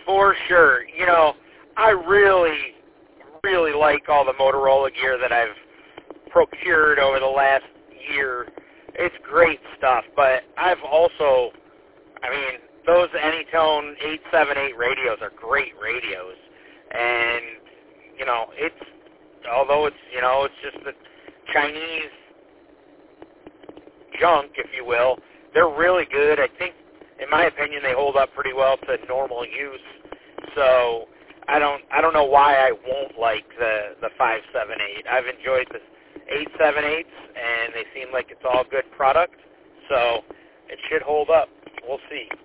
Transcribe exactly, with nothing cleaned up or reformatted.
For sure. You know, I really, really like all the Motorola gear that I've procured over the last year. It's great stuff, but I've also, I mean, those Anytone eight seventy-eight radios are great radios. And, you know, it's, although it's, you know, it's just the Chinese junk, if you will, they're really good. I think, in my opinion, they hold up pretty well to normal use. So I don't I don't know why I won't like the, the five seventy-eight. I've enjoyed the eight seventy-eights, and they seem like it's all good product. So it should hold up. We'll see.